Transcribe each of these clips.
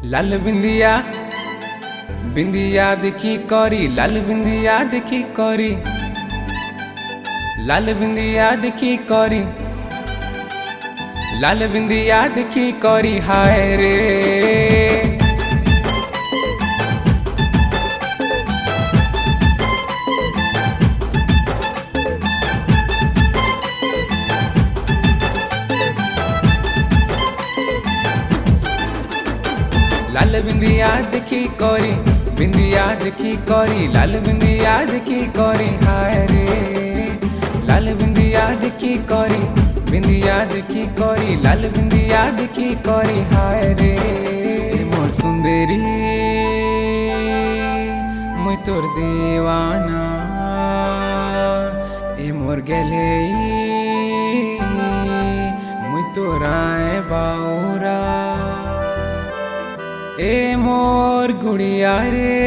लाल बिंदिया बिंदिया देखी करी लाल बिंदिया देखी करी लाल बिंदिया देखी करी लाल बिंदिया देखी करी हाय रे लाल बिंदिया देखी करी बिंदिया देखी करी लाल बिंदिया देखी करी हाय रे लाल बिंदिया देखी करी बिंदिया देखी करी लाल बिंदिया देखी करी हाय रे मोर सुंदरी मुई तोर दीवाना ए मोर गेले मुई तोरा बाउरा ए मोर गुड़िया रे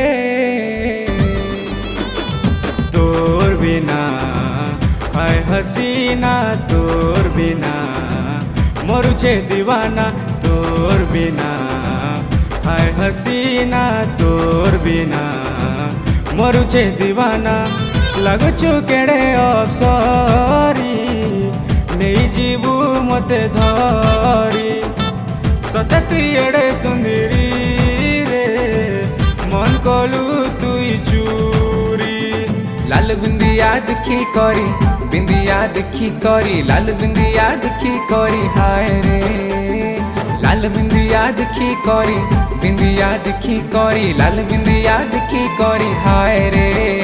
तोर बिना हाय हसीना तोर बिना मोरू छे दीवाना तोर बिना हाय हसीना तोर बिना मोरू छे दीवाना लगु छु केड़े अफसरी नहीं जीवू मते धरी सते तुई एड़े सुंदरी रे मन कलु तुई चूरी लाल बिंदिया देखी करी बिंदिया देखी करी लाल बिंदिया देखी करी हाय रे लाल बिंदिया देखी करी बिंदिया देखी करी लाल बिंदिया देखी करी हाय रे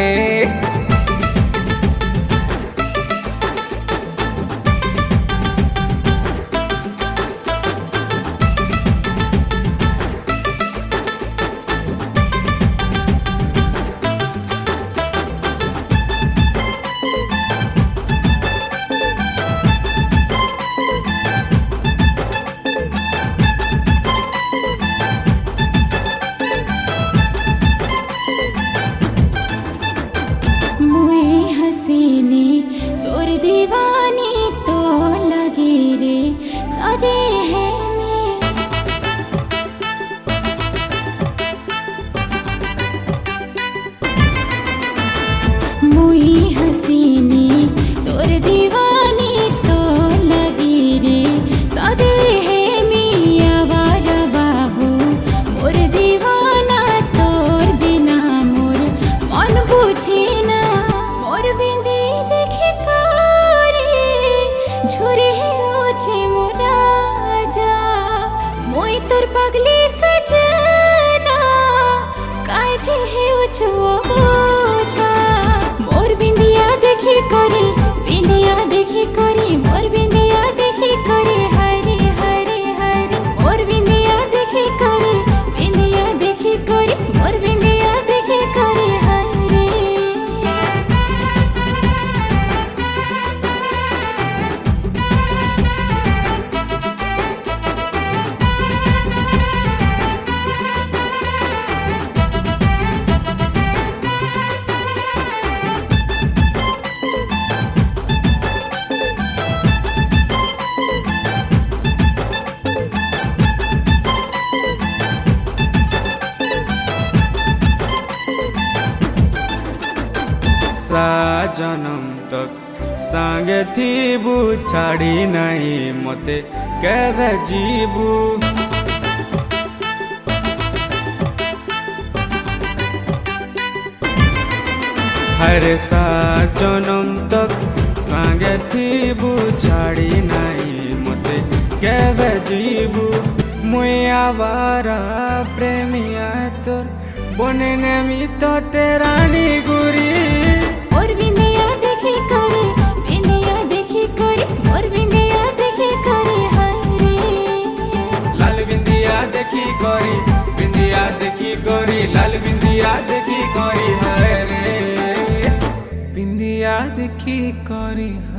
तोर पगली सजना काजे है छा मोर बिंदिया देखी करी बिंदिया देखी करी मोर बिंदिया देखी करी हरे हरे हरे मोर बिंदिया देखी करी बिंदिया देखी करी मोर बिंदिया देखी करी हरे जन्म तक सांगे थीबू छाड़ी नहीं मते केवे जीबू हरे सा जन्म तक सांगे थीबू छाड़ी नहीं मते केवे जीबू मुई आवारा प्रेमिया तोर बने नेमी तो तेरानी गुरी मोर बिंदिया देखी करी बिंदिया देखी करी मोर बिंदिया देखी करी हरे लाल बिंदिया देखी करी बिंदिया देखी करी लाल बिंदिया देखी करी हाय रे बिंदिया देखी करी